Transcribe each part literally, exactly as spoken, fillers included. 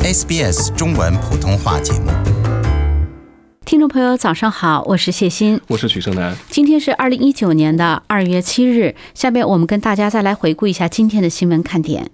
S B S 中文普通话节目。 听众朋友早上好，我是谢欣， 我是许胜男。 今天是二零一九年的二月七日，下面我们跟大家再来回顾一下今天的新闻看点。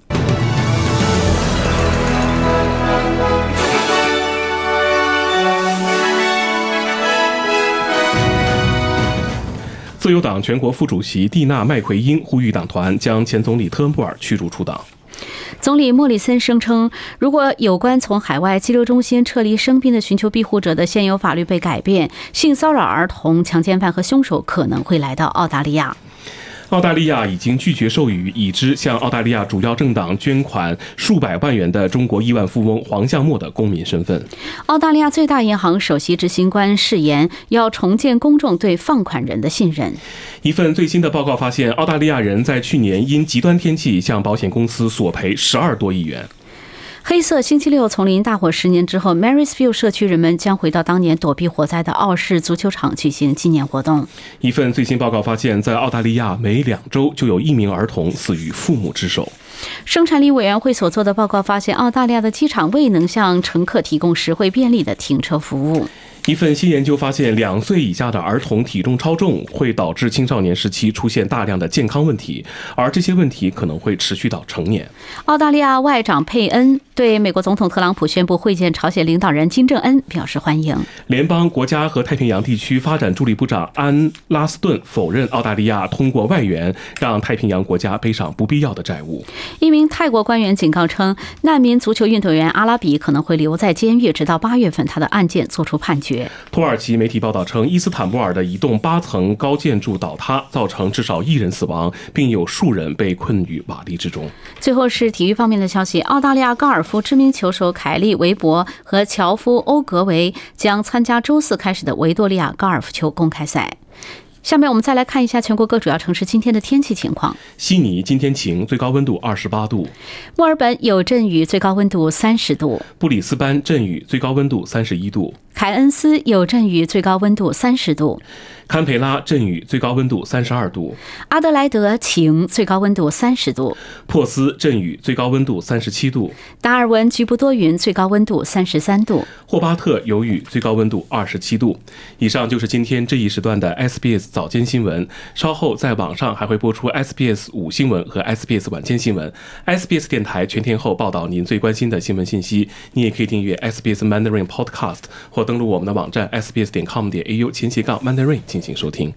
自由党全国副主席蒂娜·麦奎因呼吁党团将前总理特恩布尔驱逐出党。 总理莫里森声称，如果有关从海外激流中心撤离生病的寻求庇护者的现有法律被改变，性骚扰儿童、强奸犯和凶手可能会来到澳大利亚。 澳大利亚已经拒绝授予已知向澳大利亚主要政党捐款数百万元的中国亿万富翁黄向墨的公民身份。 澳大利亚最大银行首席执行官誓言要重建公众对放款人的信任。 一份最新的报告发现，澳大利亚人在去年因极端天气向保险公司索赔十二多亿元。 黑色星期六丛林大火十年之后 Marysville 社区人们将回到当年躲避火灾的澳式足球场举行纪念活动。 一份最新报告发现，在澳大利亚每两周就有一名儿童死于父母之手。 生产力委员会所做的报告发现，澳大利亚的机场未能向乘客提供实惠便利的停车服务。 一份新研究发现，两岁以下的儿童体重超重会导致青少年时期出现大量的健康问题，而这些问题可能会持续到成年。 澳大利亚外长佩恩对美国总统特朗普宣布会见朝鲜领导人金正恩表示欢迎。 联邦国家和太平洋地区发展助理部长安拉斯顿否认澳大利亚通过外援让太平洋国家背上不必要的债务。 一名泰国官员警告称，难民足球运动员阿拉比可能会留在监狱，直到八月份他的案件作出判决。 土耳其媒体报道称，伊斯坦布尔的一栋八层高建筑倒塌，造成至少一人死亡，并有数人被困于瓦砾之中。 最后是体育方面的消息，澳大利亚高尔夫知名球手凯利·韦伯和乔夫·欧格维将参加周四开始的维多利亚高尔夫球公开赛。下面我们再来看一下全国各主要城市今天的天气情况。 悉尼今天晴，最高温度二十八度； 墨尔本有阵雨，最高温度三十度； 布里斯班阵雨，最高温度三十一度； 凯恩斯有阵雨，最高温度三十度； 堪培拉阵雨，最高温度三十二度； 阿德莱德晴，最高温度三十度； 珀斯阵雨，最高温度三十七度； 达尔文局部多云，最高温度三十三度； 霍巴特有雨，最高温度二十七度。以上就是今天这一时段的 S B S 早间新闻，稍后在网上还会播出 S B S 午新闻和 S B S 晚间新闻。S B S 电台全天候报道您最关心的新闻信息。你也可以订阅 S B S Mandarin Podcast 或登录我们的网站 S B S 点 com 点 A U 前斜杠 Mandarin 进行收听。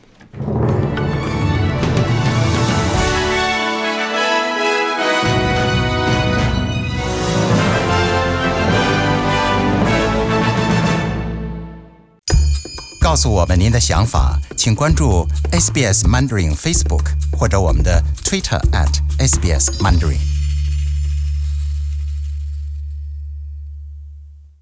告诉我们您的想法，请关注 S B S Mandarin Facebook 或者我们的 Twitter at S B S Mandarin。